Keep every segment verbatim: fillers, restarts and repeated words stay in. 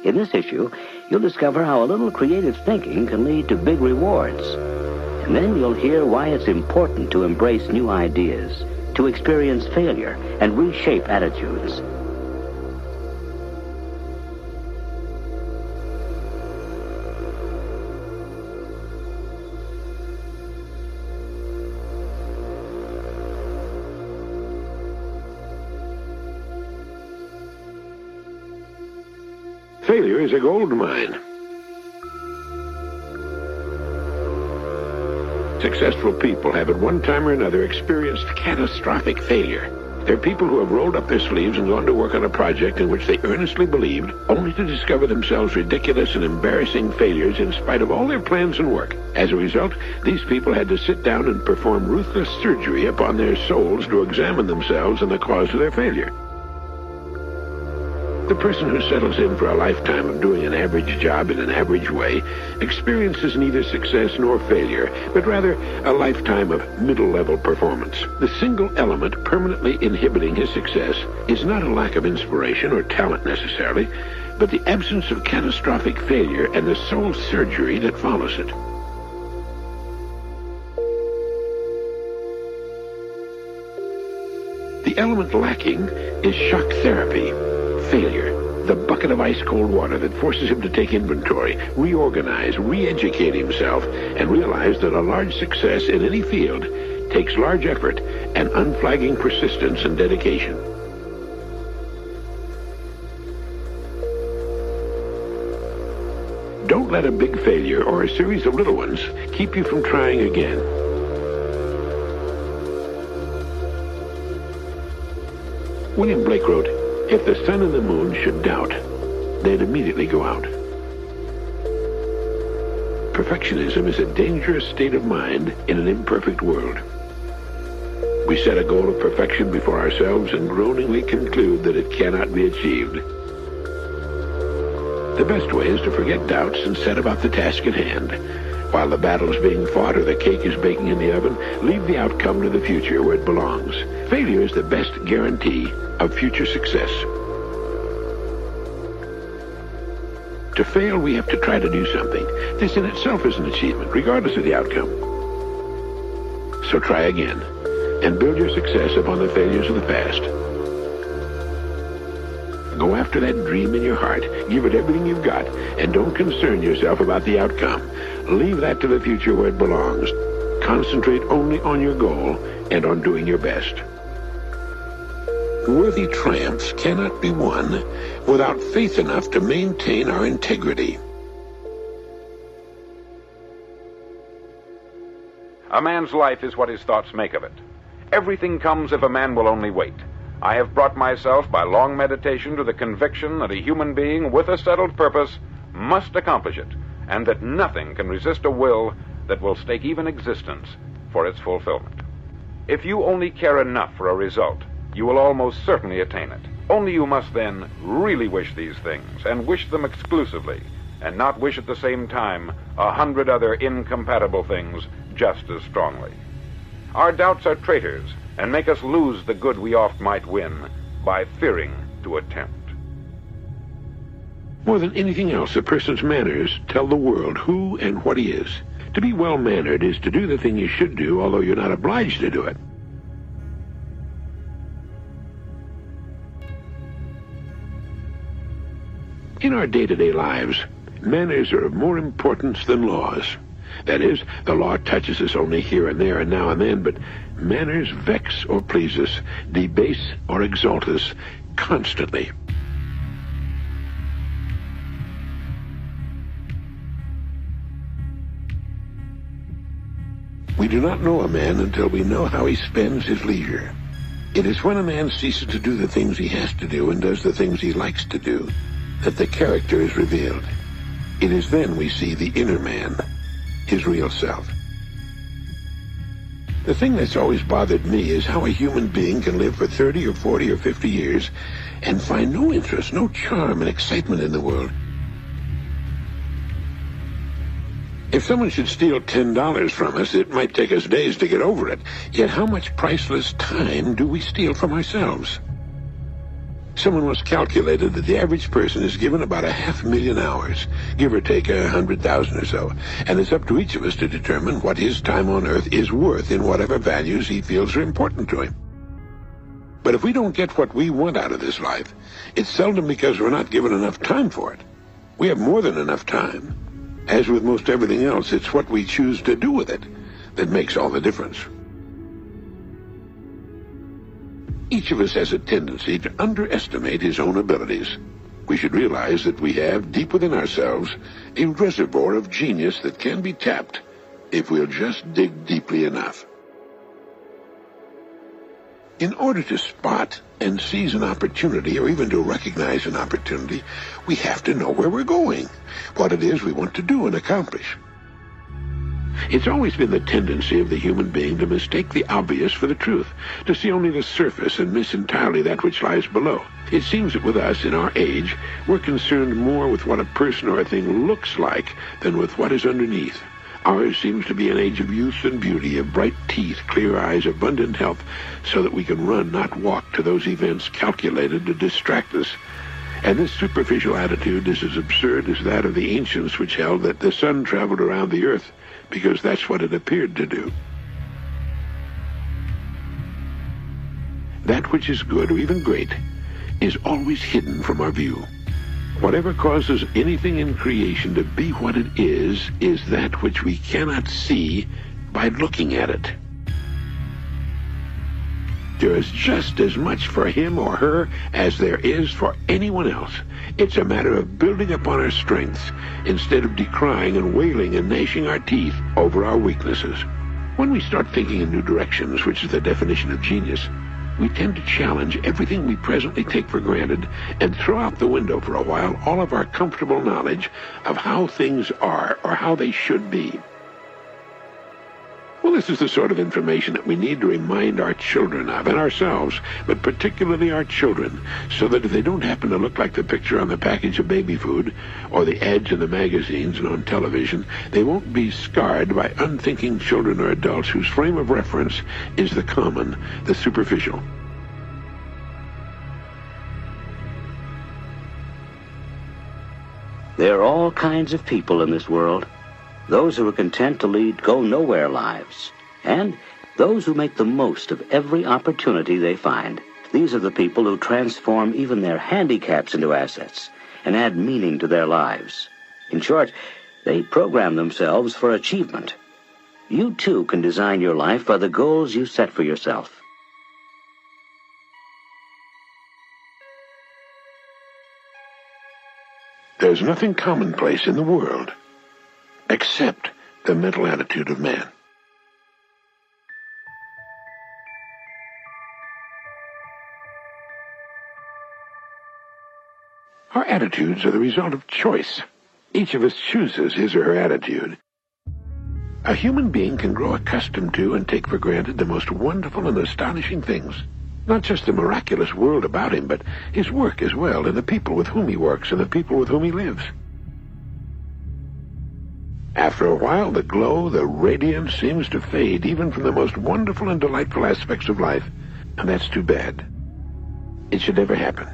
In this issue, you'll discover how a little creative thinking can lead to big rewards. And then you'll hear why it's important to embrace new ideas, to experience failure, and reshape attitudes. Failure is a gold mine. Successful people have at one time or another experienced catastrophic failure. They're people who have rolled up their sleeves and gone to work on a project in which they earnestly believed, only to discover themselves ridiculous and embarrassing failures in spite of all their plans and work. As a result, these people had to sit down and perform ruthless surgery upon their souls to examine themselves and the cause of their failure. The person who settles in for a lifetime of doing an average job in an average way experiences neither success nor failure, but rather a lifetime of middle-level performance. The single element permanently inhibiting his success is not a lack of inspiration or talent necessarily, but the absence of catastrophic failure and the soul surgery that follows it. The element lacking is shock therapy. Failure, the bucket of ice-cold water that forces him to take inventory, reorganize, re-educate himself, and realize that a large success in any field takes large effort and unflagging persistence and dedication. Don't let a big failure or a series of little ones keep you from trying again. William Blake wrote, "If the sun and the moon should doubt, they'd immediately go out." Perfectionism is a dangerous state of mind in an imperfect world. We set a goal of perfection before ourselves and groaningly conclude that it cannot be achieved. The best way is to forget doubts and set about the task at hand. While the battle's being fought or the cake is baking in the oven, leave the outcome to the future where it belongs. Failure is the best guarantee of future success. To fail, we have to try to do something. This in itself is an achievement, regardless of the outcome. So try again, and build your success upon the failures of the past. Go after that dream in your heart, give it everything you've got, and don't concern yourself about the outcome. Leave that to the future where it belongs. Concentrate only on your goal and on doing your best. Worthy triumphs cannot be won without faith enough to maintain our integrity. A man's life is what his thoughts make of it. Everything comes if a man will only wait. I have brought myself by long meditation to the conviction that a human being with a settled purpose must accomplish it, and that nothing can resist a will that will stake even existence for its fulfillment. If you only care enough for a result, you will almost certainly attain it. Only you must then really wish these things, and wish them exclusively, and not wish at the same time a hundred other incompatible things just as strongly. Our doubts are traitors, and make us lose the good we oft might win by fearing to attempt. More than anything else, a person's manners tell the world who and what he is. To be well-mannered is to do the thing you should do, although you're not obliged to do it. In our day-to-day lives, manners are of more importance than laws. That is, the law touches us only here and there and now and then, but manners vex or please us, debase or exalt us constantly. We do not know a man until we know how he spends his leisure. It is when a man ceases to do the things he has to do and does the things he likes to do that the character is revealed. It is then we see the inner man, his real self. The thing that's always bothered me is how a human being can live for thirty or forty or fifty years and find no interest, no charm and excitement in the world. If someone should steal ten dollars from us, it might take us days to get over it. Yet how much priceless time do we steal from ourselves? Someone once calculated that the average person is given about a half million hours, give or take a hundred thousand or so, and it's up to each of us to determine what his time on Earth is worth in whatever values he feels are important to him. But if we don't get what we want out of this life, it's seldom because we're not given enough time for it. We have more than enough time. As with most everything else, it's what we choose to do with it that makes all the difference. Each of us has a tendency to underestimate his own abilities. We should realize that we have, deep within ourselves, a reservoir of genius that can be tapped if we'll just dig deeply enough. In order to spot and seize an opportunity, or even to recognize an opportunity, we have to know where we're going, what it is we want to do and accomplish. It's always been the tendency of the human being to mistake the obvious for the truth, to see only the surface and miss entirely that which lies below. It seems that with us, in our age, we're concerned more with what a person or a thing looks like than with what is underneath. Ours seems to be an age of youth and beauty, of bright teeth, clear eyes, abundant health, so that we can run, not walk, to those events calculated to distract us. And this superficial attitude is as absurd as that of the ancients, which held that the sun traveled around the earth because that's what it appeared to do. That which is good or even great is always hidden from our view. Whatever causes anything in creation to be what it is, is that which we cannot see by looking at it. There is just as much for him or her as there is for anyone else. It's a matter of building upon our strengths instead of decrying and wailing and gnashing our teeth over our weaknesses. When we start thinking in new directions, which is the definition of genius, we tend to challenge everything we presently take for granted and throw out the window for a while all of our comfortable knowledge of how things are or how they should be. Well, this is the sort of information that we need to remind our children of, and ourselves, but particularly our children, so that if they don't happen to look like the picture on the package of baby food, or the ads in the magazines and on television, they won't be scarred by unthinking children or adults whose frame of reference is the common, the superficial. There are all kinds of people in this world. Those who are content to lead go-nowhere lives, and those who make the most of every opportunity they find. These are the people who transform even their handicaps into assets and add meaning to their lives. In short, they program themselves for achievement. You too can design your life by the goals you set for yourself. There's nothing commonplace in the world except the mental attitude of man. Our attitudes are the result of choice. Each of us chooses his or her attitude. A human being can grow accustomed to and take for granted the most wonderful and astonishing things. Not just the miraculous world about him, but his work as well, and the people with whom he works and the people with whom he lives. After a while, the glow, the radiance seems to fade even from the most wonderful and delightful aspects of life, and that's too bad. It should never happen.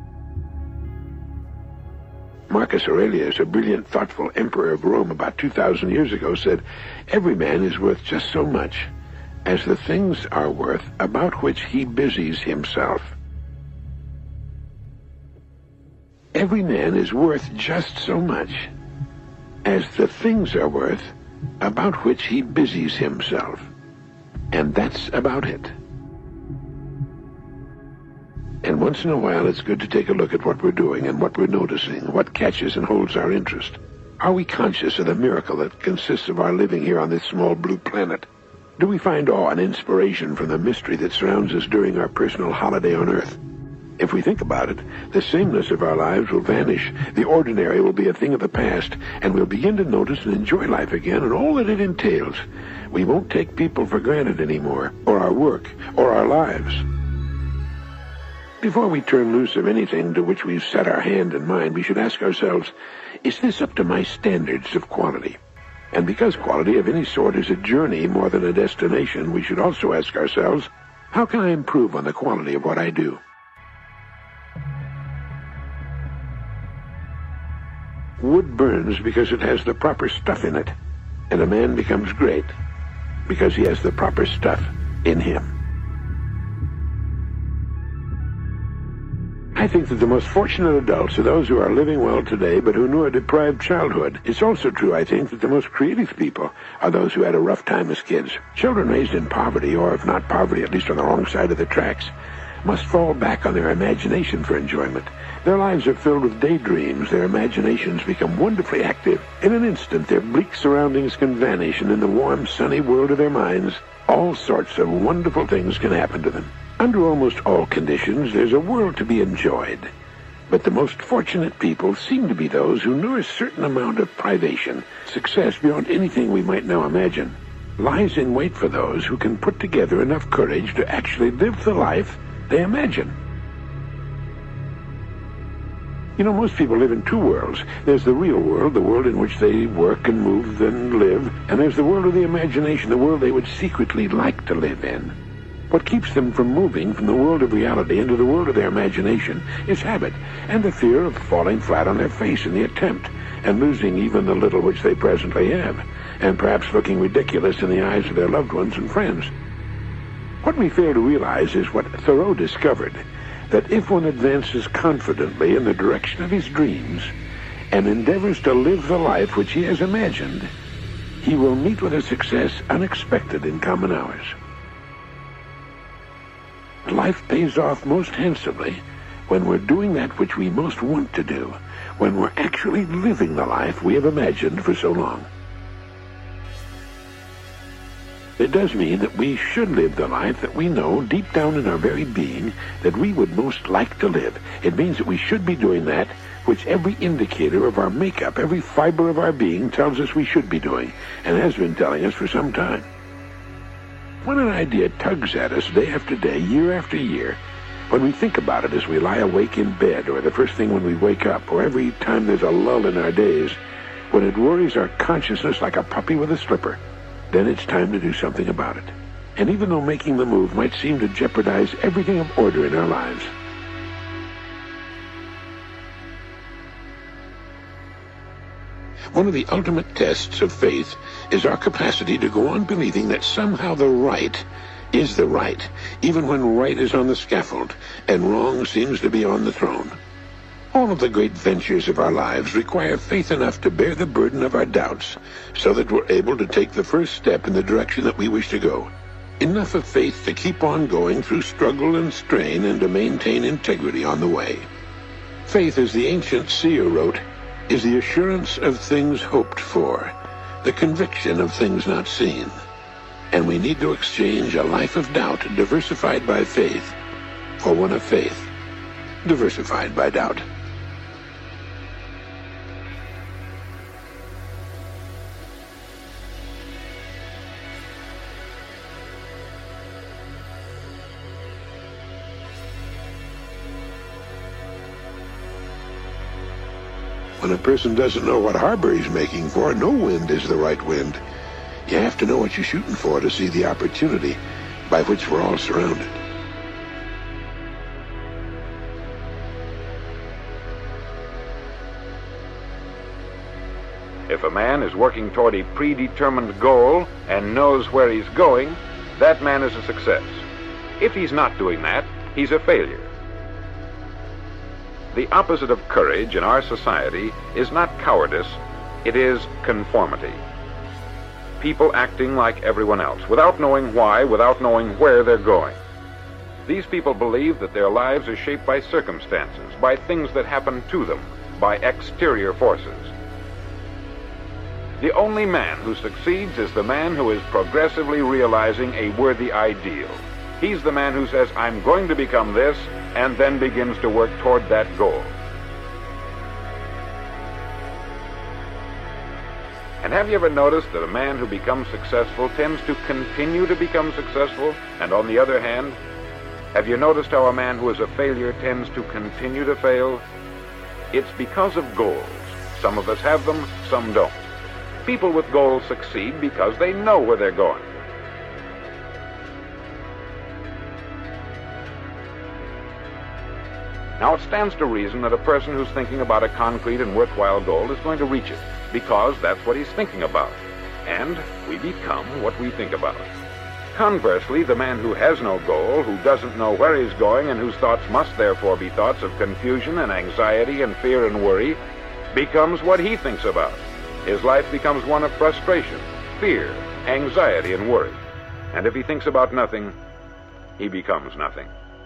Marcus Aurelius, a brilliant, thoughtful emperor of Rome about two thousand years ago, said, "Every man is worth just so much as the things are worth about which he busies himself." Every man is worth just so much as the things are worth about which he busies himself. And that's about it. And once in a while, it's good to take a look at what we're doing and what we're noticing, what catches and holds our interest. Are we conscious of the miracle that consists of our living here on this small blue planet? Do we find awe and inspiration from the mystery that surrounds us during our personal holiday on Earth? If we think about it, the sameness of our lives will vanish, the ordinary will be a thing of the past, and we'll begin to notice and enjoy life again and all that it entails. We won't take people for granted anymore, or our work, or our lives. Before we turn loose of anything to which we've set our hand and mind, we should ask ourselves, is this up to my standards of quality? And because quality of any sort is a journey more than a destination, we should also ask ourselves, how can I improve on the quality of what I do? Wood burns because it has the proper stuff in it, and a man becomes great because he has the proper stuff in him. I think that the most fortunate adults are those who are living well today but who knew a deprived childhood. It's also true, I think, that the most creative people are those who had a rough time as kids. Children raised in poverty, or if not poverty, at least on the wrong side of the tracks, must fall back on their imagination for enjoyment. Their lives are filled with daydreams. Their imaginations become wonderfully active. In an instant, their bleak surroundings can vanish, and in the warm, sunny world of their minds, all sorts of wonderful things can happen to them. Under almost all conditions, there's a world to be enjoyed. But the most fortunate people seem to be those who know a certain amount of privation. Success beyond anything we might now imagine lies in wait for those who can put together enough courage to actually live the life they imagine. You know, most people live in two worlds. There's the real world, the world in which they work and move and live, and there's the world of the imagination, the world they would secretly like to live in. What keeps them from moving from the world of reality into the world of their imagination is habit, and the fear of falling flat on their face in the attempt, and losing even the little which they presently have, and perhaps looking ridiculous in the eyes of their loved ones and friends. What we fail to realize is what Thoreau discovered, that if one advances confidently in the direction of his dreams and endeavors to live the life which he has imagined, he will meet with a success unexpected in common hours. Life pays off most handsomely when we're doing that which we most want to do, when we're actually living the life we have imagined for so long. It does mean that we should live the life that we know deep down in our very being that we would most like to live. It means that we should be doing that which every indicator of our makeup, every fiber of our being tells us we should be doing, and has been telling us for some time. When an idea tugs at us day after day, year after year, when we think about it as we lie awake in bed, or the first thing when we wake up, or every time there's a lull in our days, when it worries our consciousness like a puppy with a slipper, then it's time to do something about it. And even though making the move might seem to jeopardize everything of order in our lives, one of the ultimate tests of faith is our capacity to go on believing that somehow the right is the right, even when right is on the scaffold and wrong seems to be on the throne. All of the great ventures of our lives require faith enough to bear the burden of our doubts so that we're able to take the first step in the direction that we wish to go. Enough of faith to keep on going through struggle and strain and to maintain integrity on the way. Faith, as the ancient seer wrote, is the assurance of things hoped for, the conviction of things not seen. And we need to exchange a life of doubt diversified by faith for one of faith diversified by doubt. When a person doesn't know what harbor he's making for, no wind is the right wind. You have to know what you're shooting for to see the opportunity by which we're all surrounded. If a man is working toward a predetermined goal and knows where he's going, that man is a success. If he's not doing that, he's a failure. The opposite of courage in our society is not cowardice, it is conformity. People acting like everyone else, without knowing why, without knowing where they're going. These people believe that their lives are shaped by circumstances, by things that happen to them, by exterior forces. The only man who succeeds is the man who is progressively realizing a worthy ideal. He's the man who says, I'm going to become this, and then begins to work toward that goal. And have you ever noticed that a man who becomes successful tends to continue to become successful? And on the other hand, have you noticed how a man who is a failure tends to continue to fail? It's because of goals. Some of us have them, some don't. People with goals succeed because they know where they're going. Now, it stands to reason that a person who's thinking about a concrete and worthwhile goal is going to reach it, because that's what he's thinking about. And we become what we think about. Conversely, the man who has no goal, who doesn't know where he's going, and whose thoughts must therefore be thoughts of confusion and anxiety and fear and worry, becomes what he thinks about. His life becomes one of frustration, fear, anxiety, and worry. And if he thinks about nothing, he becomes nothing.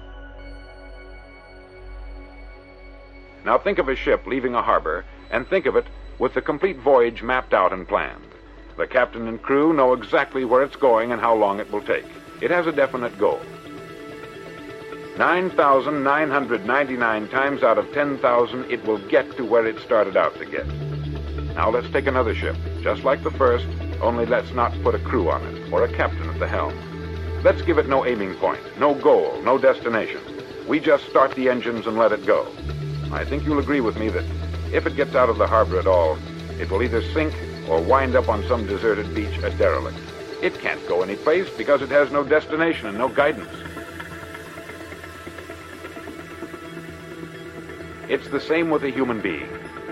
Now think of a ship leaving a harbor, and think of it with the complete voyage mapped out and planned. The captain and crew know exactly where it's going and how long it will take. It has a definite goal. nine thousand nine hundred ninety-nine times out of ten thousand, it will get to where it started out to get. Now let's take another ship, just like the first, only let's not put a crew on it, or a captain at the helm. Let's give it no aiming point, no goal, no destination. We just start the engines and let it go. I think you'll agree with me that if it gets out of the harbor at all, it will either sink or wind up on some deserted beach a derelict. It can't go any place because it has no destination and no guidance. It's the same with a human being.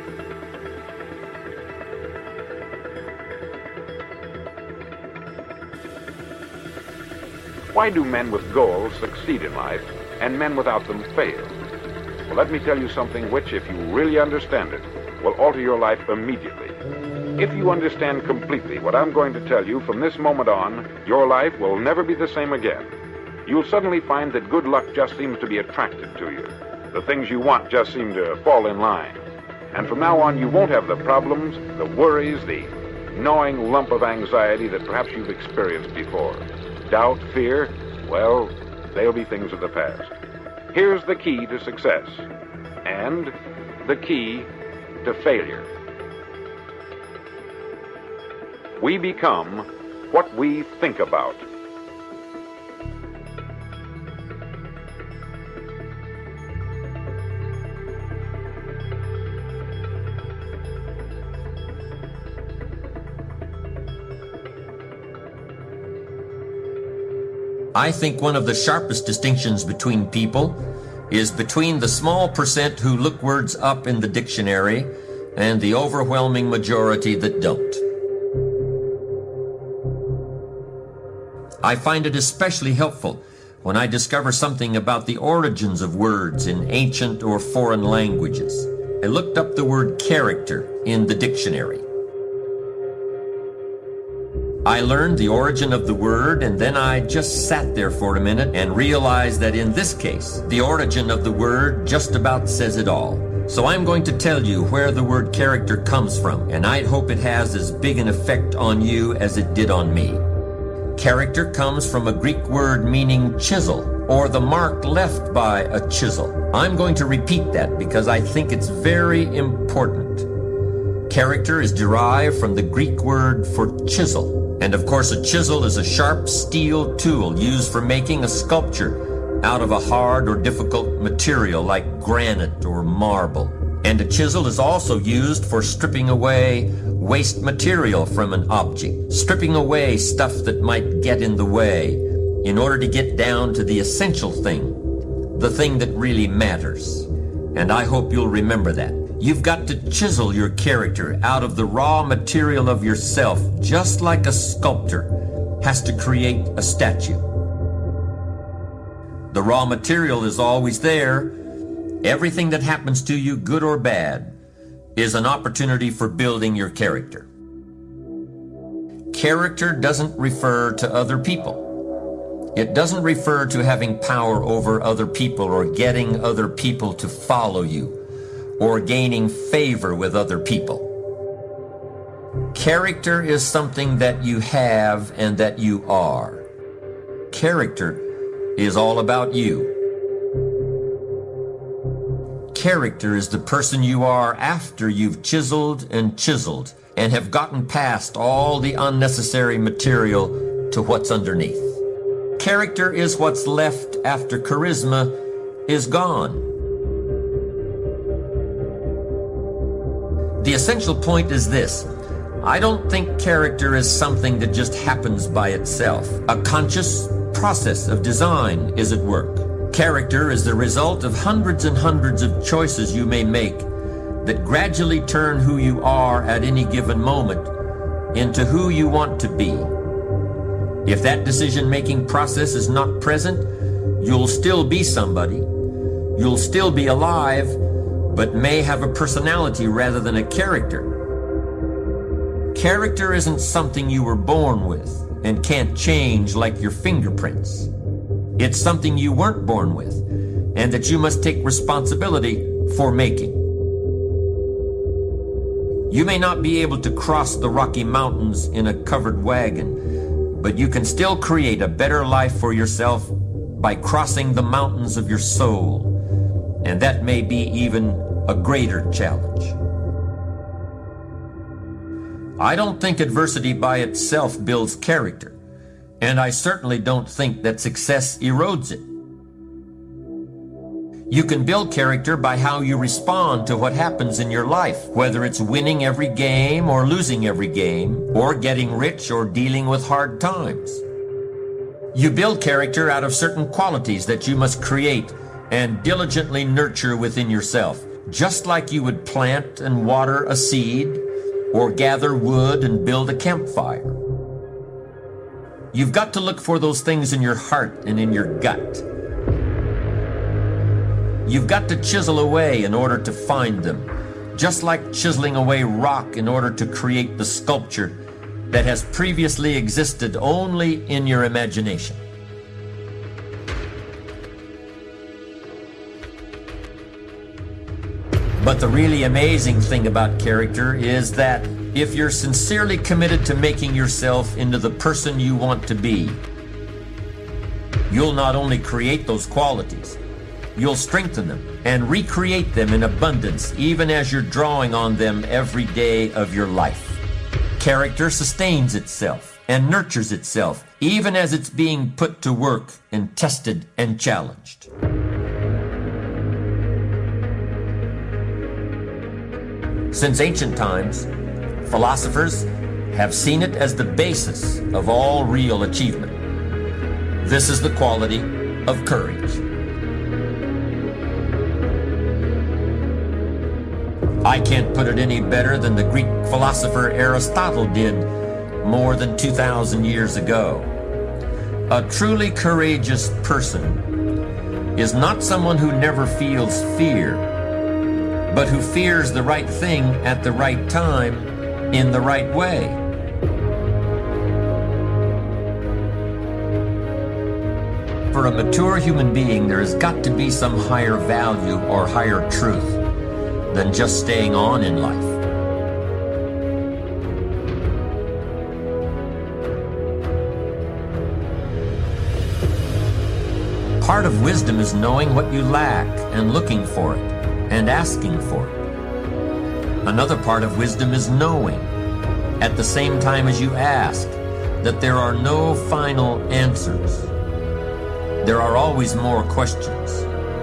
Why do men with goals succeed in life and men without them fail? Well, let me tell you something which, if you really understand it, will alter your life immediately. If you understand completely what I'm going to tell you from this moment on, your life will never be the same again. You'll suddenly find that good luck just seems to be attracted to you. The things you want just seem to fall in line. And from now on, you won't have the problems, the worries, the gnawing lump of anxiety that perhaps you've experienced before. Doubt, fear, well, they'll be things of the past. Here's the key to success, and the key to failure. We become what we think about. I think one of the sharpest distinctions between people is between the small percent who look words up in the dictionary and the overwhelming majority that don't. I find it especially helpful when I discover something about the origins of words in ancient or foreign languages. I looked up the word character in the dictionary. I learned the origin of the word, and then I just sat there for a minute and realized that in this case, the origin of the word just about says it all. So I'm going to tell you where the word character comes from, and I'd hope it has as big an effect on you as it did on me. Character comes from a Greek word meaning chisel, or the mark left by a chisel. I'm going to repeat that because I think it's very important. Character is derived from the Greek word for chisel. And of course, a chisel is a sharp steel tool used for making a sculpture out of a hard or difficult material like granite or marble. And a chisel is also used for stripping away waste material from an object, stripping away stuff that might get in the way in order to get down to the essential thing, the thing that really matters. And I hope you'll remember that. You've got to chisel your character out of the raw material of yourself, just like a sculptor has to create a statue. The raw material is always there. Everything that happens to you, good or bad, is an opportunity for building your character. Character doesn't refer to other people. It doesn't refer to having power over other people or getting other people to follow you, or gaining favor with other people. Character is something that you have and that you are. Character is all about you. Character is the person you are after you've chiseled and chiseled and have gotten past all the unnecessary material to what's underneath. Character is what's left after charisma is gone. The essential point is this. I don't think character is something that just happens by itself. A conscious process of design is at work. Character is the result of hundreds and hundreds of choices you may make that gradually turn who you are at any given moment into who you want to be. If that decision-making process is not present, you'll still be somebody. You'll still be alive, but may have a personality rather than a character. Character isn't something you were born with and can't change like your fingerprints. It's something you weren't born with and that you must take responsibility for making. You may not be able to cross the Rocky Mountains in a covered wagon, but you can still create a better life for yourself by crossing the mountains of your soul, and that may be even a greater challenge. I don't think adversity by itself builds character, and I certainly don't think that success erodes it. You can build character by how you respond to what happens in your life, whether it's winning every game or losing every game, or getting rich or dealing with hard times. You build character out of certain qualities that you must create and diligently nurture within yourself, just like you would plant and water a seed or gather wood and build a campfire. You've got to look for those things in your heart and in your gut. You've got to chisel away in order to find them, just like chiseling away rock in order to create the sculpture that has previously existed only in your imagination. But the really amazing thing about character is that if you're sincerely committed to making yourself into the person you want to be, you'll not only create those qualities, you'll strengthen them and recreate them in abundance, even as you're drawing on them every day of your life. Character sustains itself and nurtures itself, even as it's being put to work and tested and challenged. Since ancient times, philosophers have seen it as the basis of all real achievement. This is the quality of courage. I can't put it any better than the Greek philosopher Aristotle did more than two thousand years ago. A truly courageous person is not someone who never feels fear, but who fears the right thing at the right time in the right way. For a mature human being, there has got to be some higher value or higher truth than just staying on in life. Part of wisdom is knowing what you lack and looking for it and asking for it. Another part of wisdom is knowing, at the same time as you ask, that there are no final answers. There are always more questions.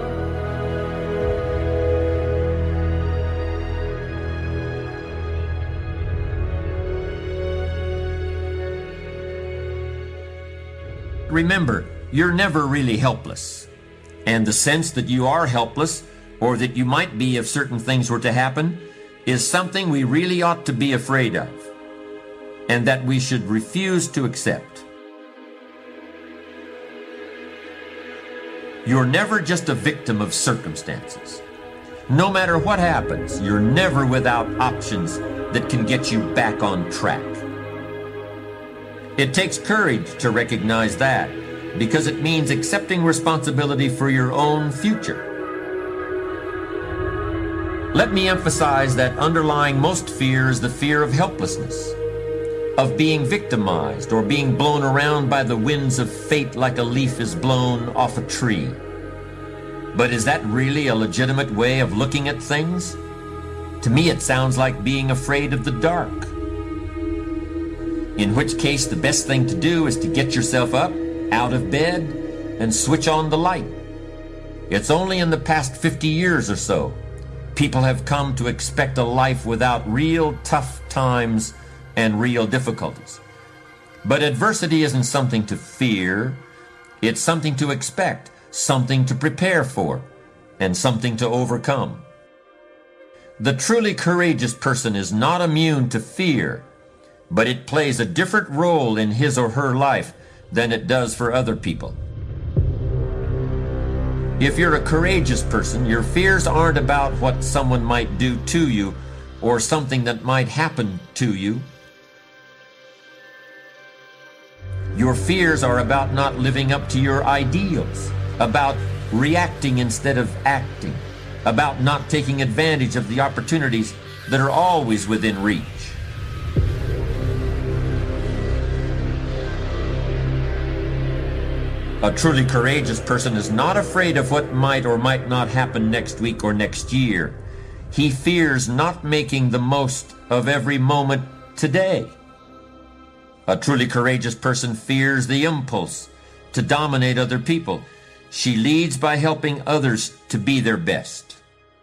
Remember, you're never really helpless. And the sense that you are helpless, or that you might be if certain things were to happen, is something we really ought to be afraid of, and that we should refuse to accept. You're never just a victim of circumstances. No matter what happens, you're never without options that can get you back on track. It takes courage to recognize that, because it means accepting responsibility for your own future. Let me emphasize that underlying most fear is the fear of helplessness, of being victimized or being blown around by the winds of fate like a leaf is blown off a tree. But is that really a legitimate way of looking at things? To me, it sounds like being afraid of the dark. In which case, the best thing to do is to get yourself up, out of bed, and switch on the light. It's only in the past fifty years or so people have come to expect a life without real tough times and real difficulties. But adversity isn't something to fear. It's something to expect, something to prepare for, and something to overcome. The truly courageous person is not immune to fear, but it plays a different role in his or her life than it does for other people. If you're a courageous person, your fears aren't about what someone might do to you or something that might happen to you. Your fears are about not living up to your ideals, about reacting instead of acting, about not taking advantage of the opportunities that are always within reach. A truly courageous person is not afraid of what might or might not happen next week or next year. He fears not making the most of every moment today. A truly courageous person fears the impulse to dominate other people. She leads by helping others to be their best.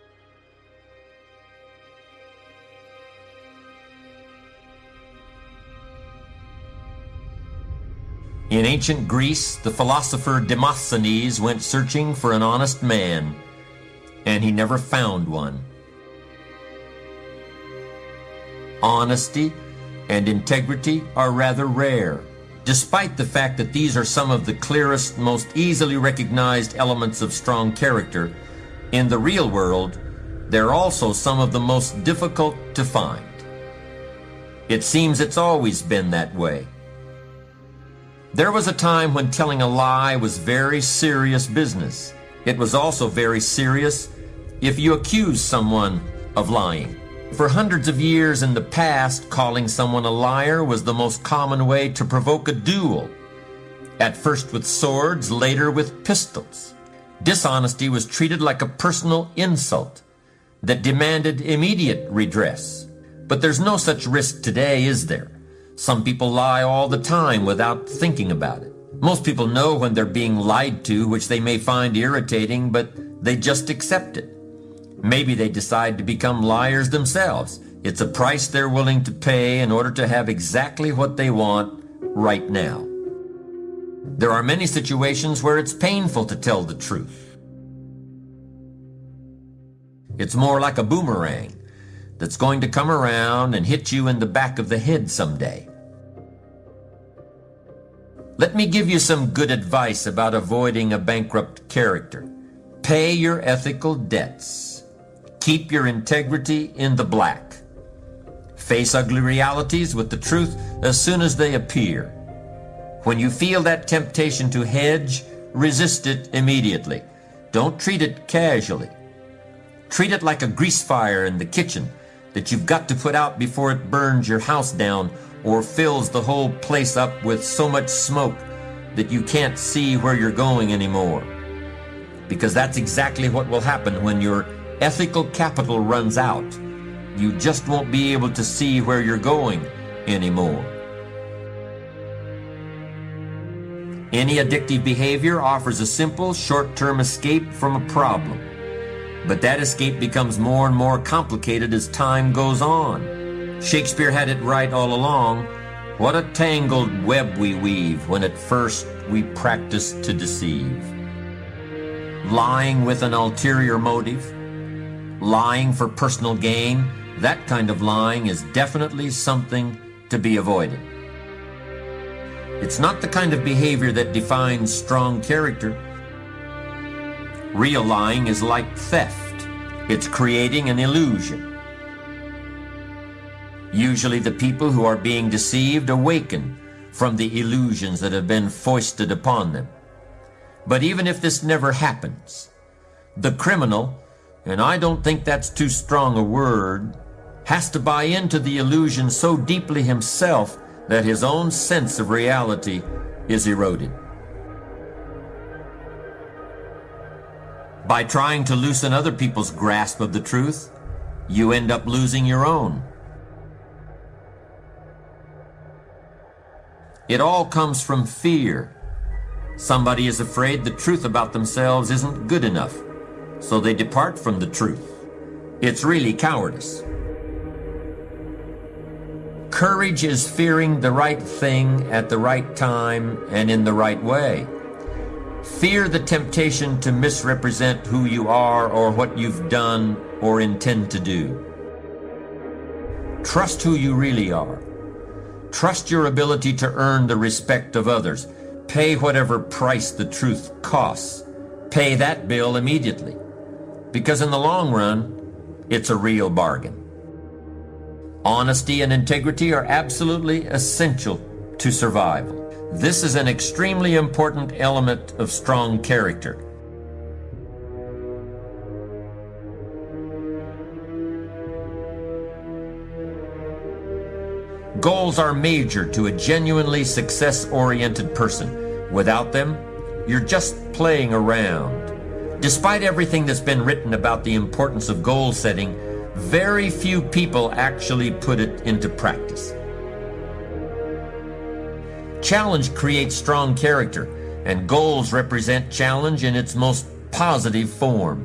In ancient Greece, the philosopher Demosthenes went searching for an honest man, and he never found one. Honesty and integrity are rather rare, despite the fact that these are some of the clearest, most easily recognized elements of strong character. In the real world, they're also some of the most difficult to find. It seems it's always been that way. There was a time when telling a lie was very serious business. It was also very serious if you accused someone of lying. For hundreds of years in the past, calling someone a liar was the most common way to provoke a duel. At first with swords, later with pistols. Dishonesty was treated like a personal insult that demanded immediate redress. But there's no such risk today, is there? Some people lie all the time without thinking about it. Most people know when they're being lied to, which they may find irritating, but they just accept it. Maybe they decide to become liars themselves. It's a price they're willing to pay in order to have exactly what they want right now. There are many situations where it's painful to tell the truth. It's more like a boomerang that's going to come around and hit you in the back of the head someday. Let me give you some good advice about avoiding a bankrupt character. Pay your ethical debts. Keep your integrity in the black. Face ugly realities with the truth as soon as they appear. When you feel that temptation to hedge, resist it immediately. Don't treat it casually. Treat it like a grease fire in the kitchen that you've got to put out before it burns your house down or fills the whole place up with so much smoke that you can't see where you're going anymore. Because that's exactly what will happen when your ethical capital runs out. You just won't be able to see where you're going anymore. Any addictive behavior offers a simple, short-term escape from a problem. But that escape becomes more and more complicated as time goes on. Shakespeare had it right all along. What a tangled web we weave when at first we practice to deceive. Lying with an ulterior motive, lying for personal gain, that kind of lying is definitely something to be avoided. It's not the kind of behavior that defines strong character. Real lying is like theft. It's creating an illusion. Usually the people who are being deceived awaken from the illusions that have been foisted upon them. But even if this never happens, the criminal, and I don't think that's too strong a word, has to buy into the illusion so deeply himself that his own sense of reality is eroded. By trying to loosen other people's grasp of the truth, you end up losing your own. It all comes from fear. Somebody is afraid the truth about themselves isn't good enough, so they depart from the truth. It's really cowardice. Courage is fearing the right thing at the right time and in the right way. Fear the temptation to misrepresent who you are or what you've done or intend to do. Trust who you really are. Trust your ability to earn the respect of others. Pay whatever price the truth costs. Pay that bill immediately, because in the long run, it's a real bargain. Honesty and integrity are absolutely essential to survival. This is an extremely important element of strong character. Goals are major to a genuinely success-oriented person. Without them, you're just playing around. Despite everything that's been written about the importance of goal setting, very few people actually put it into practice. Challenge creates strong character, and goals represent challenge in its most positive form.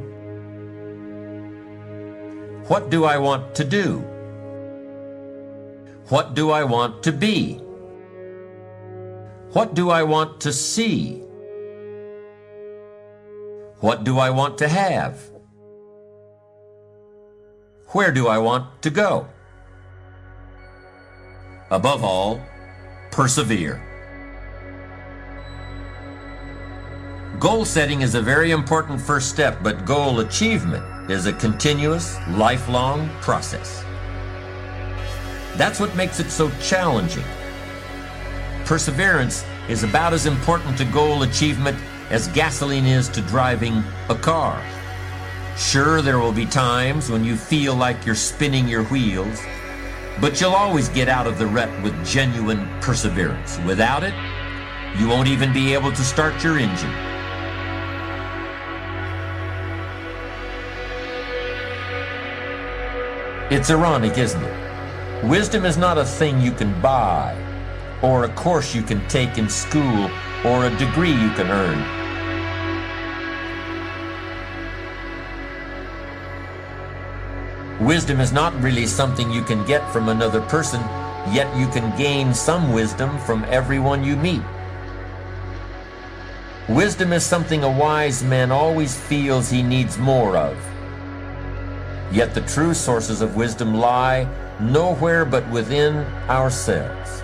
What do I want to do? What do I want to be? What do I want to see? What do I want to have? Where do I want to go? Above all, persevere. Goal setting is a very important first step, but goal achievement is a continuous, lifelong process. That's what makes it so challenging. Perseverance is about as important to goal achievement as gasoline is to driving a car. Sure, there will be times when you feel like you're spinning your wheels, but you'll always get out of the rut with genuine perseverance. Without it, you won't even be able to start your engine. It's ironic, isn't it? Wisdom is not a thing you can buy, or a course you can take in school, or a degree you can earn. Wisdom is not really something you can get from another person, yet you can gain some wisdom from everyone you meet. Wisdom is something a wise man always feels he needs more of. Yet the true sources of wisdom lie nowhere but within ourselves.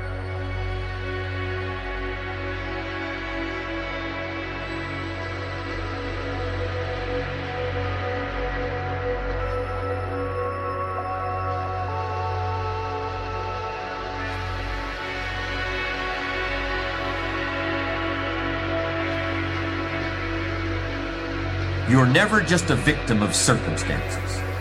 You're never just a victim of circumstances.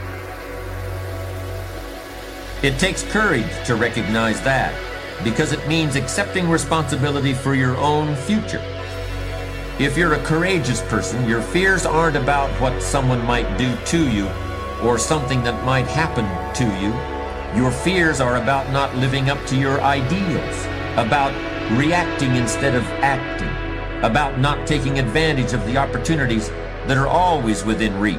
It takes courage to recognize that, because it means accepting responsibility for your own future. If you're a courageous person, your fears aren't about what someone might do to you or something that might happen to you. Your fears are about not living up to your ideals, about reacting instead of acting, about not taking advantage of the opportunities that are always within reach.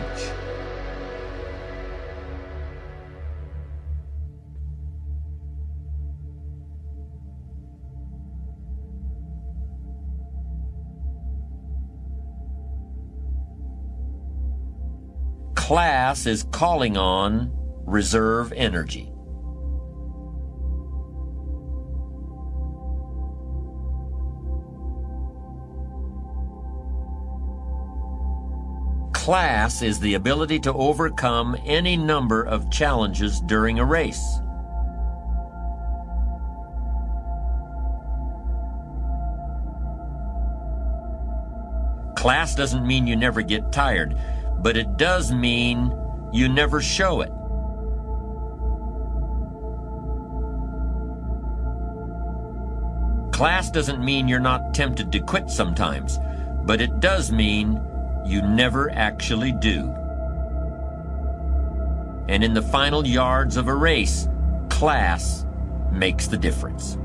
Class is calling on reserve energy. Class is the ability to overcome any number of challenges during a race. Class doesn't mean you never get tired, but it does mean you never show it. Class doesn't mean you're not tempted to quit sometimes, but it does mean you never actually do. And in the final yards of a race, class makes the difference.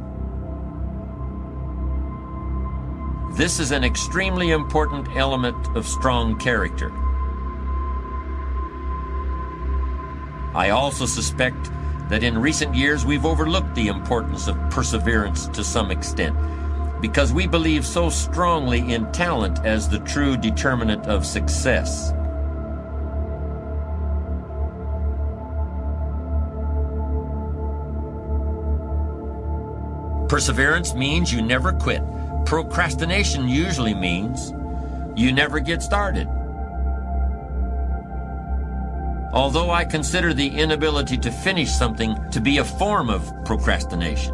This is an extremely important element of strong character. I also suspect that in recent years we've overlooked the importance of perseverance to some extent. because we believe so strongly in talent as the true determinant of success. Perseverance means you never quit. Procrastination usually means you never get started. Although I consider the inability to finish something to be a form of procrastination.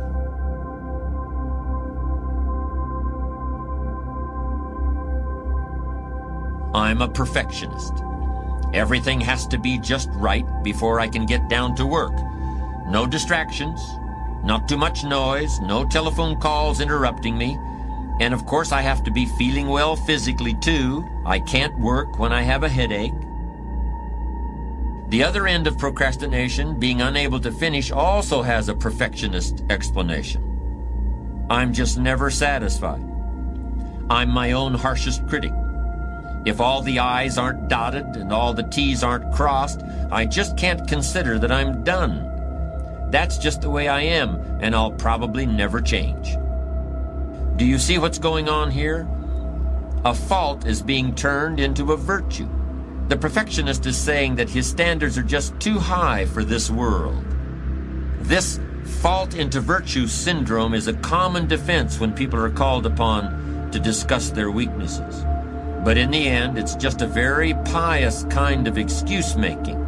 I'm a perfectionist. Everything has to be just right before I can get down to work. No distractions, not too much noise, no telephone calls interrupting me. And of course I have to be feeling well physically too. I can't work when I have a headache. The other end of procrastination, being unable to finish, also has a perfectionist explanation. I'm just never satisfied. I'm my own harshest critic. If all the I's aren't dotted and all the T's aren't crossed, I just can't consider that I'm done. That's just the way I am, and I'll probably never change. Do you see what's going on here? A fault is being turned into a virtue. The perfectionist is saying that his standards are just too high for this world. This fault into virtue syndrome is a common defense when people are called upon to discuss their weaknesses. But in the end, it's just a very pious kind of excuse-making.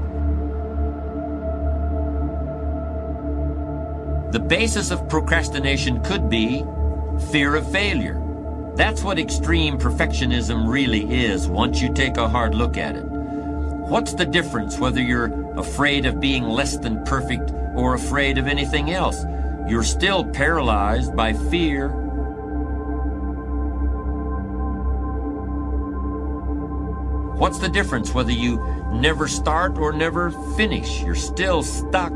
The basis of procrastination could be fear of failure. That's what extreme perfectionism really is once you take a hard look at it. What's the difference whether you're afraid of being less than perfect or afraid of anything else? You're still paralyzed by fear. What's the difference whether you never start or never finish? You're still stuck.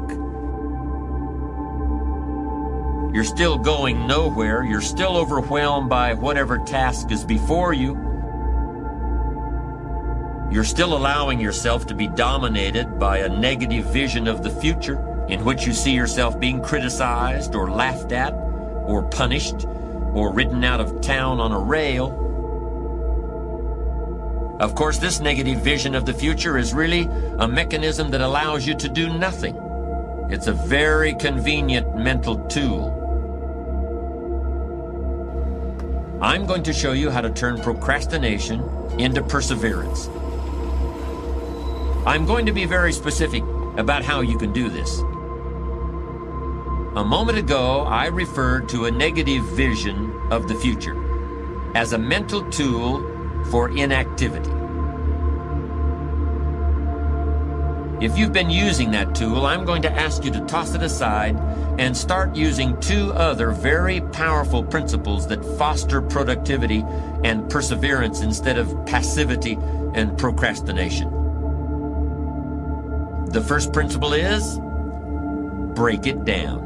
You're still going nowhere. You're still overwhelmed by whatever task is before you. You're still allowing yourself to be dominated by a negative vision of the future in which you see yourself being criticized or laughed at or punished or ridden out of town on a rail. Of course, this negative vision of the future is really a mechanism that allows you to do nothing. It's a very convenient mental tool. I'm going to show you how to turn procrastination into perseverance. I'm going to be very specific about how you can do this. A moment ago, I referred to a negative vision of the future as a mental tool for inactivity. If you've been using that tool, I'm going to ask you to toss it aside and start using two other very powerful principles that foster productivity and perseverance instead of passivity and procrastination. The first principle is break it down.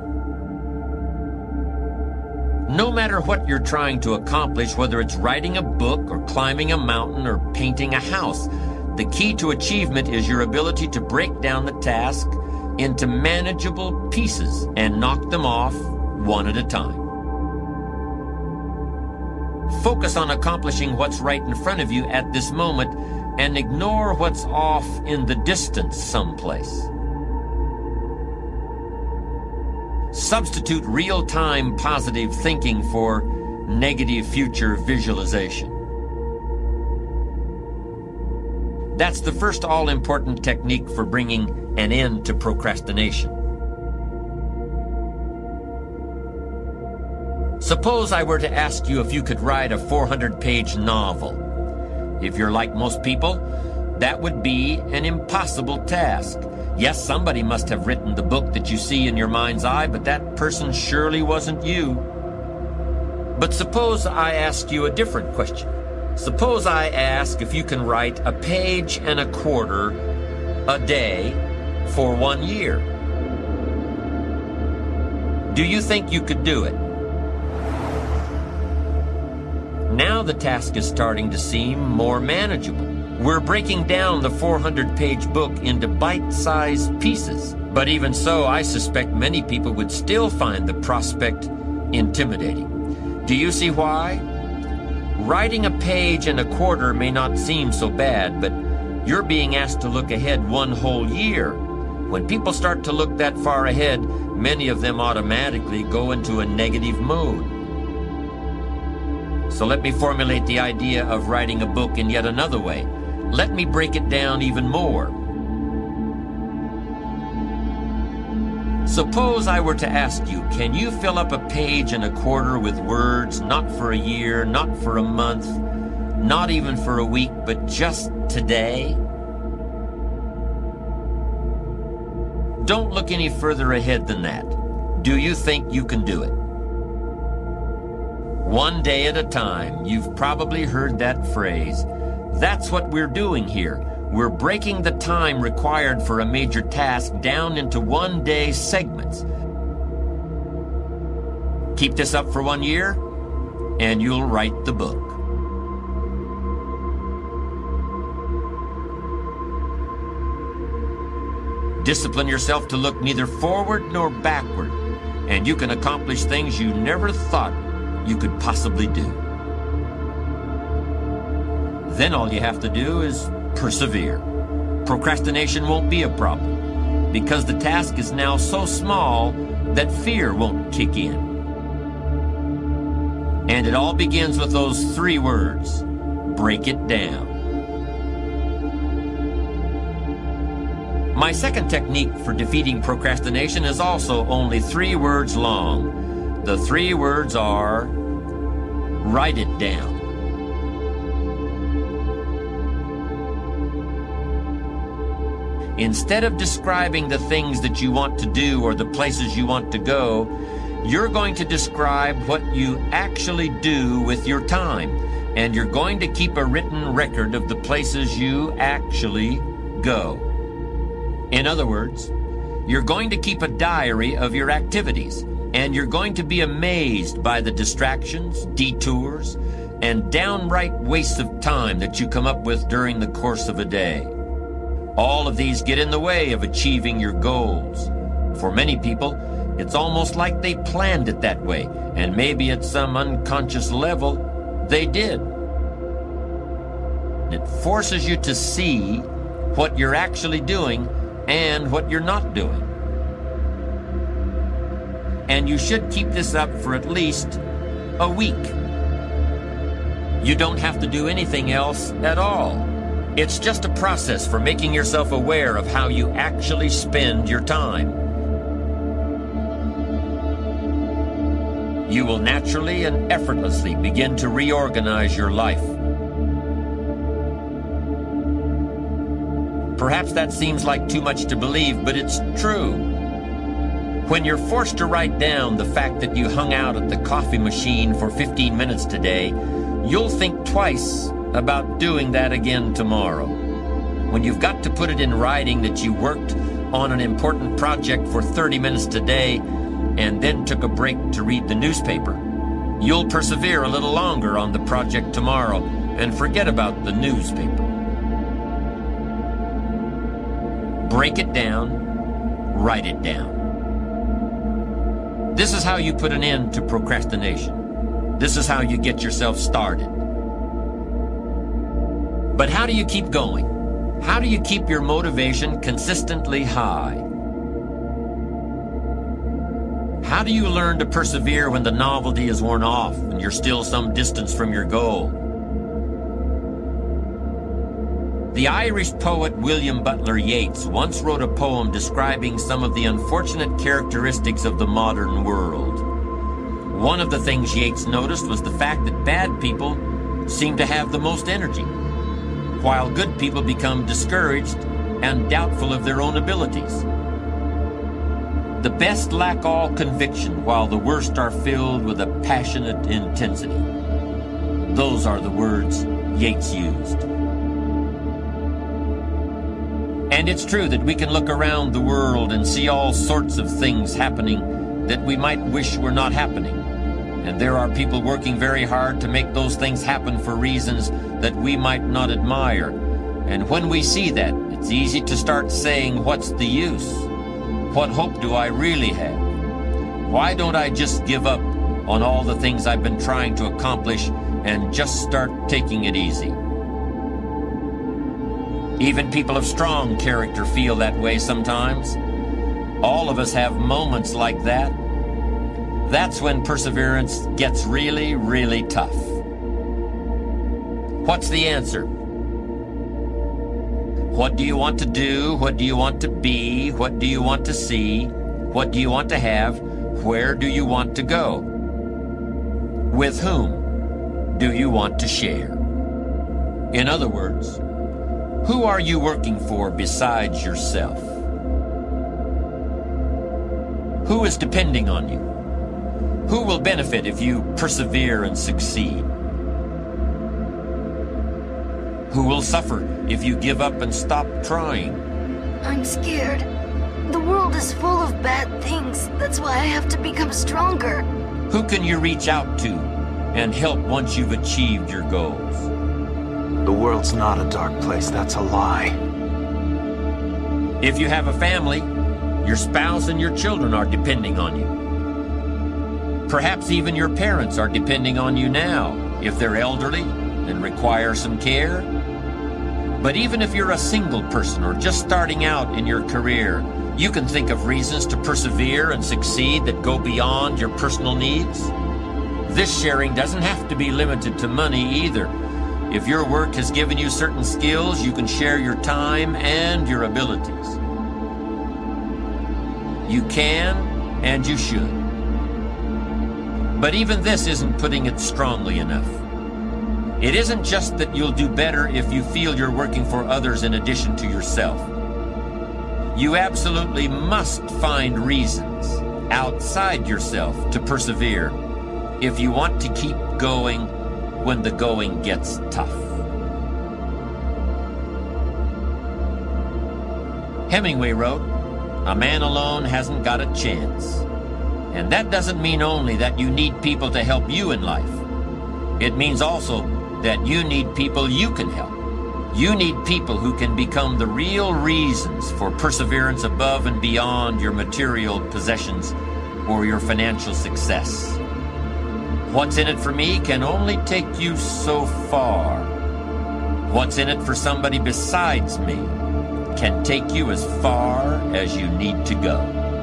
No matter what you're trying to accomplish, whether it's writing a book or climbing a mountain or painting a house, the key to achievement is your ability to break down the task into manageable pieces and knock them off one at a time. Focus on accomplishing what's right in front of you at this moment and ignore what's off in the distance someplace. Substitute real-time positive thinking for negative future visualization. That's the first all-important technique for bringing an end to procrastination. Suppose I were to ask you if you could write a four hundred page novel. If you're like most people, that would be an impossible task. Yes, somebody must have written the book that you see in your mind's eye, but that person surely wasn't you. But suppose I ask you a different question. Suppose I ask if you can write a page and a quarter a day for one year. Do you think you could do it? Now the task is starting to seem more manageable. We're breaking down the four hundred page book into bite-sized pieces. But even so, I suspect many people would still find the prospect intimidating. Do you see why? Writing a page and a quarter may not seem so bad, but you're being asked to look ahead one whole year. When people start to look that far ahead, many of them automatically go into a negative mode. So let me formulate the idea of writing a book in yet another way. Let me break it down even more. Suppose I were to ask you, can you fill up a page and a quarter with words, not for a year, not for a month, not even for a week, but just today? Don't look any further ahead than that. Do you think you can do it? One day at a time. You've probably heard that phrase. That's what we're doing here. We're breaking the time required for a major task down into one-day segments. Keep this up for one year, and you'll write the book. Discipline yourself to look neither forward nor backward, and you can accomplish things you never thought you could possibly do. Then all you have to do is persevere. Procrastination won't be a problem, because the task is now so small that fear won't kick in. And it all begins with those three words: break it down. My second technique for defeating procrastination is also only three words long. The three words are: write it down. Instead of describing the things that you want to do or the places you want to go, you're going to describe what you actually do with your time, and you're going to keep a written record of the places you actually go. In other words, you're going to keep a diary of your activities, and you're going to be amazed by the distractions, detours, and downright wastes of time that you come up with during the course of a day. All of these get in the way of achieving your goals. For many people, it's almost like they planned it that way, and maybe at some unconscious level, they did. It forces you to see what you're actually doing and what you're not doing. And you should keep this up for at least a week. You don't have to do anything else at all. It's just a process for making yourself aware of how you actually spend your time. You will naturally and effortlessly begin to reorganize your life. Perhaps that seems like too much to believe, but it's true. When you're forced to write down the fact that you hung out at the coffee machine for fifteen minutes today, you'll think twice about doing that again tomorrow. When you've got to put it in writing that you worked on an important project for thirty minutes today and then took a break to read the newspaper, you'll persevere a little longer on the project tomorrow and forget about the newspaper. Break it down, write it down. This is how you put an end to procrastination. This is how you get yourself started. But how do you keep going? How do you keep your motivation consistently high? How do you learn to persevere when the novelty is worn off and you're still some distance from your goal? The Irish poet William Butler Yeats once wrote a poem describing some of the unfortunate characteristics of the modern world. One of the things Yeats noticed was the fact that bad people seem to have the most energy, while good people become discouraged and doubtful of their own abilities. The best lack all conviction, while the worst are filled with a passionate intensity. Those are the words Yeats used. And it's true that we can look around the world and see all sorts of things happening that we might wish were not happening. And there are people working very hard to make those things happen for reasons that we might not admire. And when we see that, it's easy to start saying, what's the use? What hope do I really have? Why don't I just give up on all the things I've been trying to accomplish and just start taking it easy. Even people of strong character feel that way sometimes. All of us have moments like that. That's when perseverance gets really, really tough. What's the answer? What do you want to do? What do you want to be? What do you want to see? What do you want to have? Where do you want to go? With whom do you want to share? In other words, who are you working for besides yourself? Who is depending on you? Who will benefit if you persevere and succeed? Who will suffer if you give up and stop trying? I'm scared. The world is full of bad things. That's why I have to become stronger. Who can you reach out to and help once you've achieved your goals? The world's not a dark place. That's a lie. If you have a family, your spouse and your children are depending on you. Perhaps even your parents are depending on you now, if they're elderly and require some care. But even if you're a single person or just starting out in your career, you can think of reasons to persevere and succeed that go beyond your personal needs. This sharing doesn't have to be limited to money either. If your work has given you certain skills, you can share your time and your abilities. You can and you should. But even this isn't putting it strongly enough. It isn't just that you'll do better if you feel you're working for others in addition to yourself. You absolutely must find reasons outside yourself to persevere if you want to keep going when the going gets tough. Hemingway wrote, "A man alone hasn't got a chance." And that doesn't mean only that you need people to help you in life. It means also that you need people you can help. You need people who can become the real reasons for perseverance above and beyond your material possessions or your financial success. What's in it for me can only take you so far. What's in it for somebody besides me can take you as far as you need to go.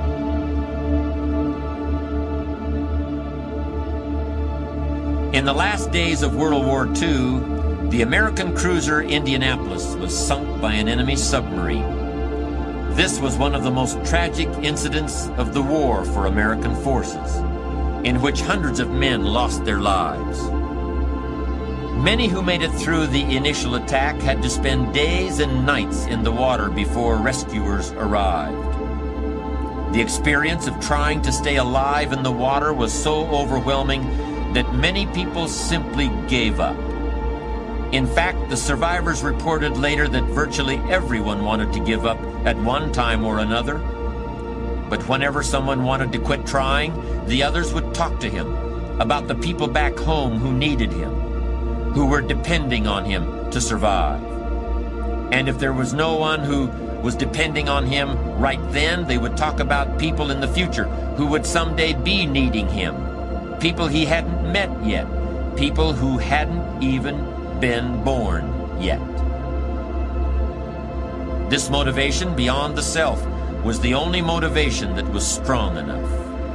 In the last days of World War Two, the American cruiser Indianapolis was sunk by an enemy submarine. This was one of the most tragic incidents of the war for American forces, in which hundreds of men lost their lives. Many who made it through the initial attack had to spend days and nights in the water before rescuers arrived. The experience of trying to stay alive in the water was so overwhelming that many people simply gave up. In fact, the survivors reported later that virtually everyone wanted to give up at one time or another. But whenever someone wanted to quit trying, the others would talk to him about the people back home who needed him, who were depending on him to survive. And if there was no one who was depending on him right then, they would talk about people in the future who would someday be needing him. People he hadn't met yet. People who hadn't even been born yet. This motivation beyond the self was the only motivation that was strong enough.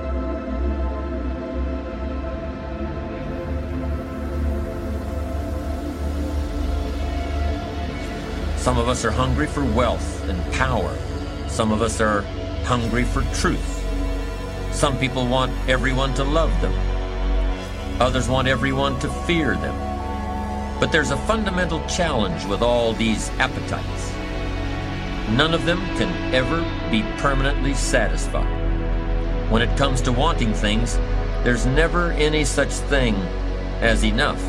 Some of us are hungry for wealth and power. Some of us are hungry for truth. Some people want everyone to love them. Others want everyone to fear them. But there's a fundamental challenge with all these appetites. None of them can ever be permanently satisfied. When it comes to wanting things, there's never any such thing as enough.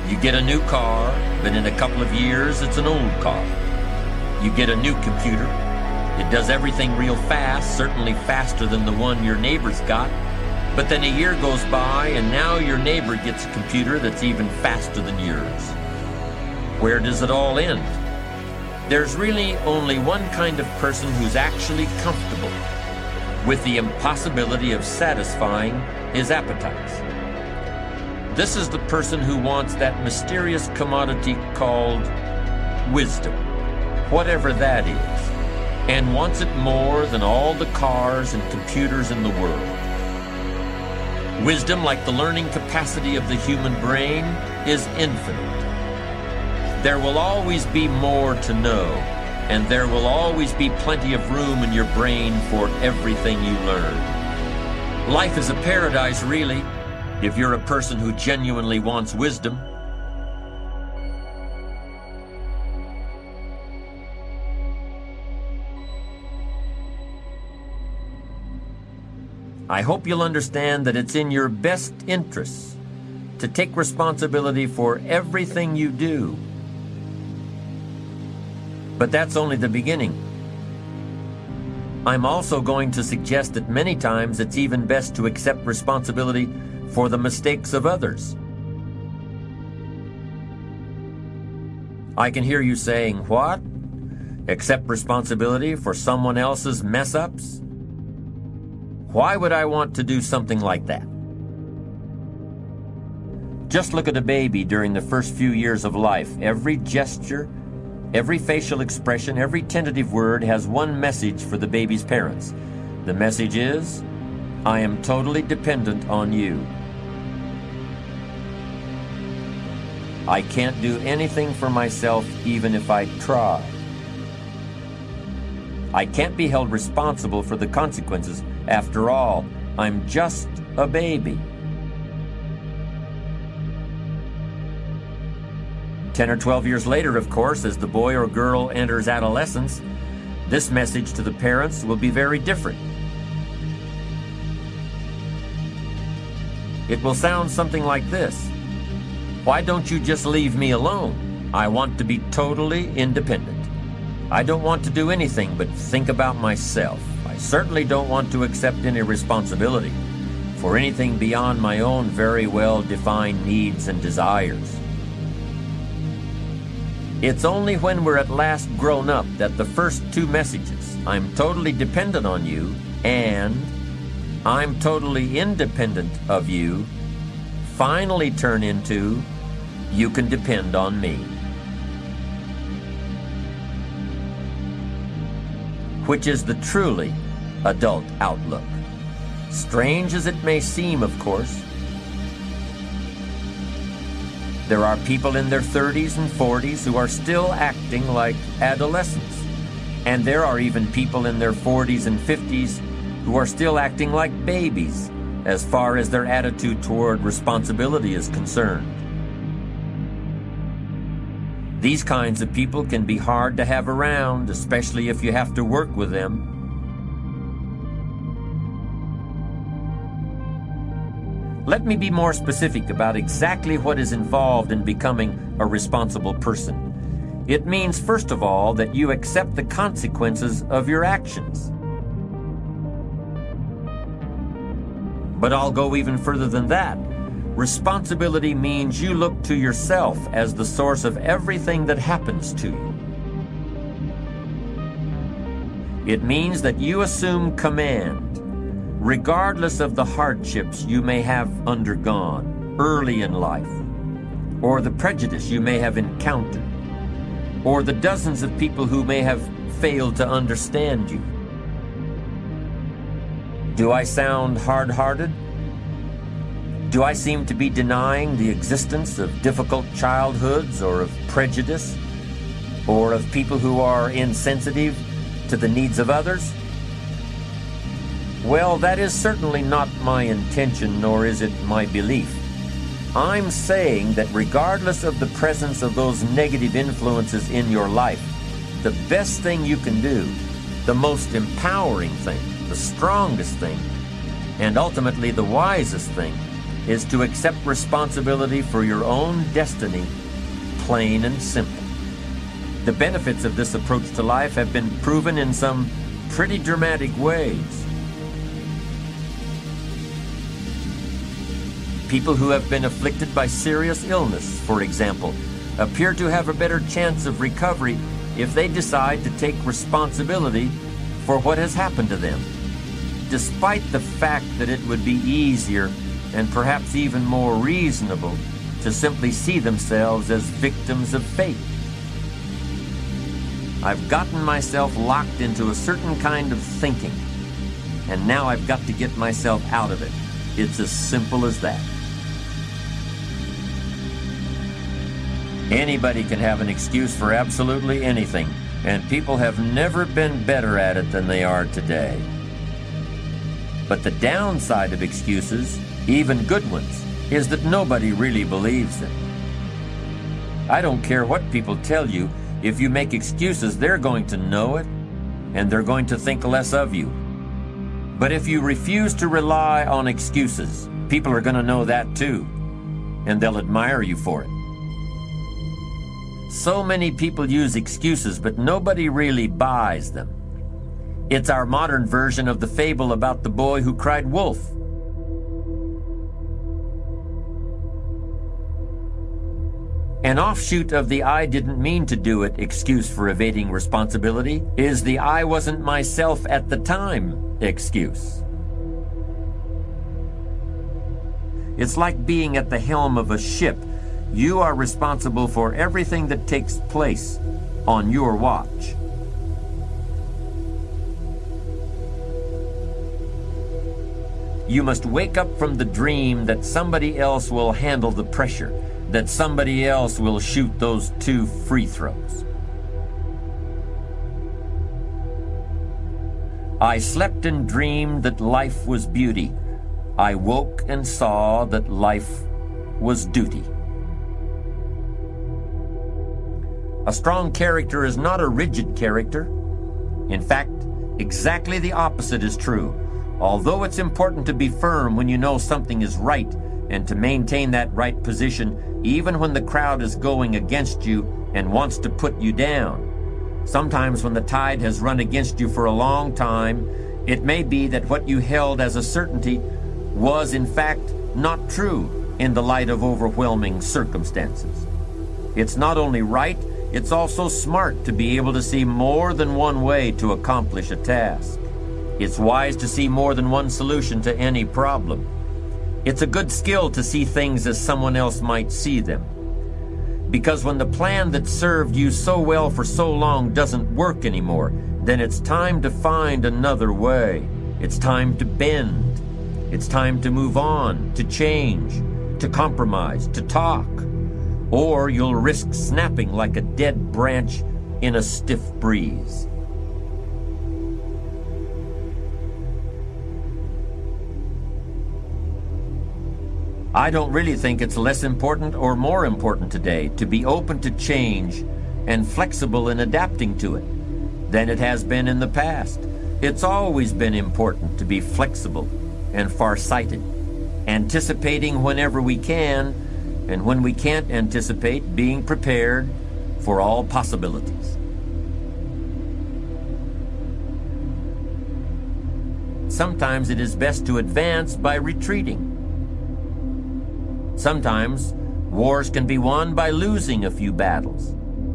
You get a new car, but in a couple of years, it's an old car. You get a new computer. It does everything real fast, certainly faster than the one your neighbor's got. But then a year goes by, and now your neighbor gets a computer that's even faster than yours. Where does it all end? There's really only one kind of person who's actually comfortable with the impossibility of satisfying his appetites. This is the person who wants that mysterious commodity called wisdom, whatever that is, and wants it more than all the cars and computers in the world. Wisdom, like the learning capacity of the human brain, is infinite. There will always be more to know, and there will always be plenty of room in your brain for everything you learn. Life is a paradise, really, if you're a person who genuinely wants wisdom. I hope you'll understand that it's in your best interests to take responsibility for everything you do. But that's only the beginning. I'm also going to suggest that many times it's even best to accept responsibility for the mistakes of others. I can hear you saying, what? Accept responsibility for someone else's mess-ups? Why would I want to do something like that? Just look at a baby during the first few years of life. Every gesture, every facial expression, every tentative word has one message for the baby's parents. The message is, I am totally dependent on you. I can't do anything for myself even if I try. I can't be held responsible for the consequences. After all, I'm just a baby. Ten or twelve years later, of course, as the boy or girl enters adolescence, this message to the parents will be very different. It will sound something like this. Why don't you just leave me alone? I want to be totally independent. I don't want to do anything but think about myself. I certainly don't want to accept any responsibility for anything beyond my own very well-defined needs and desires. It's only when we're at last grown up that the first two messages, I'm totally dependent on you, and I'm totally independent of you, finally turn into, you can depend on me. Which is the truly adult outlook. Strange as it may seem, of course. There are people in their thirties and forties who are still acting like adolescents. And there are even people in their forties and fifties who are still acting like babies as far as their attitude toward responsibility is concerned. These kinds of people can be hard to have around, especially if you have to work with them. Let me be more specific about exactly what is involved in becoming a responsible person. It means, first of all, that you accept the consequences of your actions. But I'll go even further than that. Responsibility means you look to yourself as the source of everything that happens to you. It means that you assume command, regardless of the hardships you may have undergone early in life, or the prejudice you may have encountered, or the dozens of people who may have failed to understand you. Do I sound hard-hearted? Do I seem to be denying the existence of difficult childhoods, or of prejudice, or of people who are insensitive to the needs of others? Well, that is certainly not my intention, nor is it my belief. I'm saying that regardless of the presence of those negative influences in your life, the best thing you can do, the most empowering thing, the strongest thing, and ultimately the wisest thing, is to accept responsibility for your own destiny, plain and simple. The benefits of this approach to life have been proven in some pretty dramatic ways. People who have been afflicted by serious illness, for example, appear to have a better chance of recovery if they decide to take responsibility for what has happened to them, despite the fact that it would be easier and perhaps even more reasonable to simply see themselves as victims of fate. I've gotten myself locked into a certain kind of thinking, and now I've got to get myself out of it. It's as simple as that. Anybody can have an excuse for absolutely anything, and people have never been better at it than they are today. But the downside of excuses, even good ones, is that nobody really believes them. I don't care what people tell you. If you make excuses, they're going to know it, and they're going to think less of you. But if you refuse to rely on excuses, people are going to know that too, and they'll admire you for it. So many people use excuses, but nobody really buys them. It's our modern version of the fable about the boy who cried wolf. An offshoot of the "I didn't mean to do it" excuse for evading responsibility is the "I wasn't myself at the time" excuse. It's like being at the helm of a ship. You are responsible for everything that takes place on your watch. You must wake up from the dream that somebody else will handle the pressure, that somebody else will shoot those two free throws. I slept and dreamed that life was beauty. I woke and saw that life was duty. A strong character is not a rigid character. In fact, exactly the opposite is true. Although it's important to be firm when you know something is right and to maintain that right position even when the crowd is going against you and wants to put you down. Sometimes when the tide has run against you for a long time, it may be that what you held as a certainty was in fact not true in the light of overwhelming circumstances. It's not only right, it's also smart to be able to see more than one way to accomplish a task. It's wise to see more than one solution to any problem. It's a good skill to see things as someone else might see them. Because when the plan that served you so well for so long doesn't work anymore, then it's time to find another way. It's time to bend. It's time to move on, to change, to compromise, to talk. Or you'll risk snapping like a dead branch in a stiff breeze. I don't really think it's less important or more important today to be open to change and flexible in adapting to it than it has been in the past. It's always been important to be flexible and far-sighted, anticipating whenever we can, and when we can't anticipate, being prepared for all possibilities. Sometimes it is best to advance by retreating. Sometimes wars can be won by losing a few battles.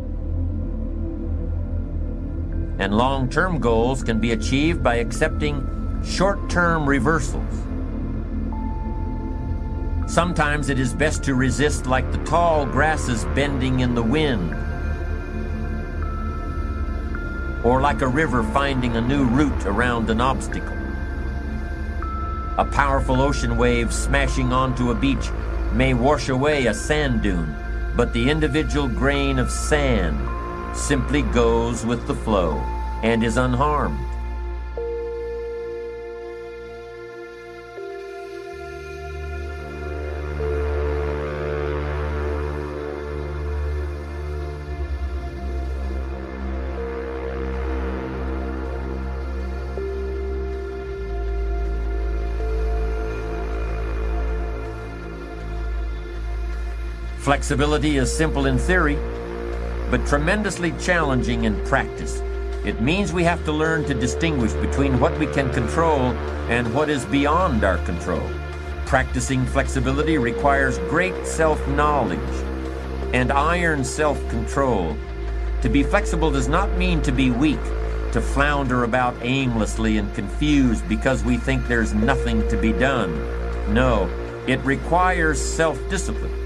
And long-term goals can be achieved by accepting short-term reversals. Sometimes it is best to resist like the tall grasses bending in the wind, or like a river finding a new route around an obstacle. A powerful ocean wave smashing onto a beach may wash away a sand dune, but the individual grain of sand simply goes with the flow and is unharmed. Flexibility is simple in theory, but tremendously challenging in practice. It means we have to learn to distinguish between what we can control and what is beyond our control. Practicing flexibility requires great self-knowledge and iron self-control. To be flexible does not mean to be weak, to flounder about aimlessly and confused because we think there's nothing to be done. No, it requires self-discipline.